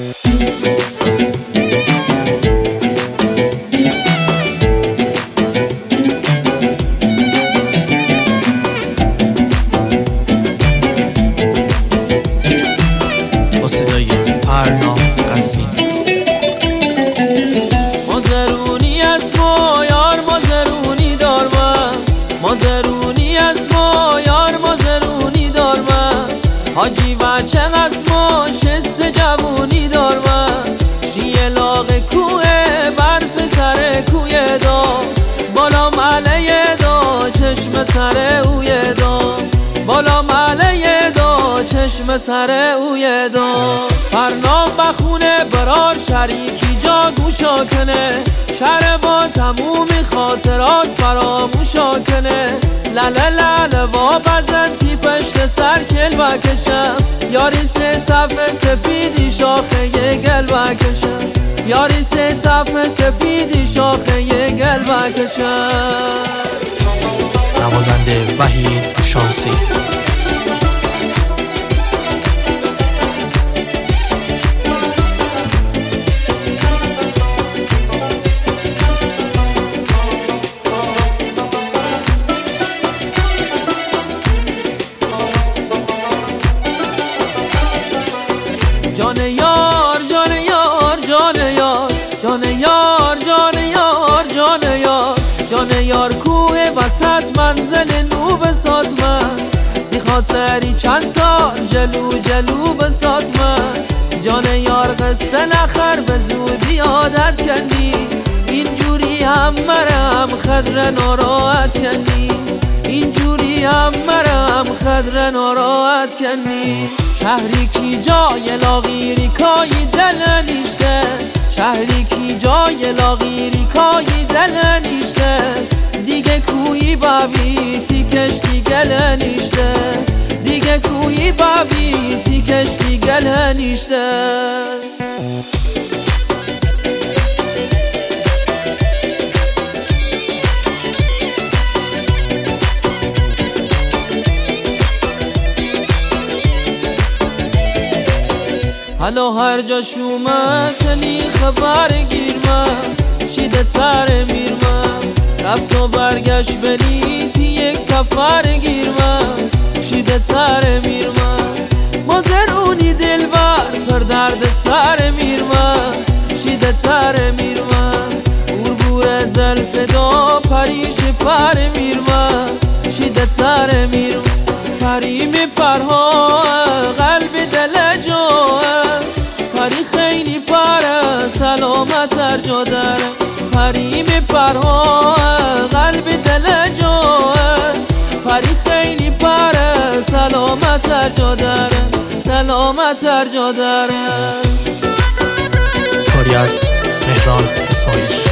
مازرونی است ما یار مازرونی دار من، مازرونی است ما یار مازرونی دار من. حاجی بچه است ما شست جوونی دار من. شیه لاغ کوه برف سر کوی دا، بالا مله دا چشم سر اوی دا، بالا مله دا چشم سر اوی دا. فرنام بخونه برار شریکی جا گوشا کنه، شهر با تمومی خاطرات فراموشا کنه. لله لله و بزن تی پشت سر کل بکشم، یاری سه صفحه سفیدی شاخه گل بکشم، یاری سه صفحه سفیدی شاخه گل بکشم. نوازنده وحید شانسی. جان یار جان یار جان یار جان یار جان یار جان یار جان یار کوه وسط منزل نو بساز من، تی خاطری چند سال جلو جلو بساز من. جان یار قصه نخر به زودی عادت کردی، اینجوری هم مرم خدر ناراحت کردی، اینجوری هم مرم خدر ناراحت کنی. شهری کی جای لاغیری کای دل نیشته، شهری کی جای لاغیری کای دل نیشته. دیگه کوی بابی تی کشتی گل نیشته، دیگه کوی بابی تی کشتی گل نیشته. حالا هر جا شومتنی خبر گیر من، شیده تر میر من. رفت و برگشت بری تی یک سفر گیر من، شیده تر میر من. مازرونی دلبر پر درد سر میر من، شیده تر میر من. بور زلف دا پریش پر میر من، شیده تر میر من. پریم پرها قلب دل جا، پری خیلی پره سلامت هر جا داره. پریم پرها قلب دل جا، پری خیلی پره سلامت هر جا داره، سلامت هر جا داره. کاری از مهران اسماعیل.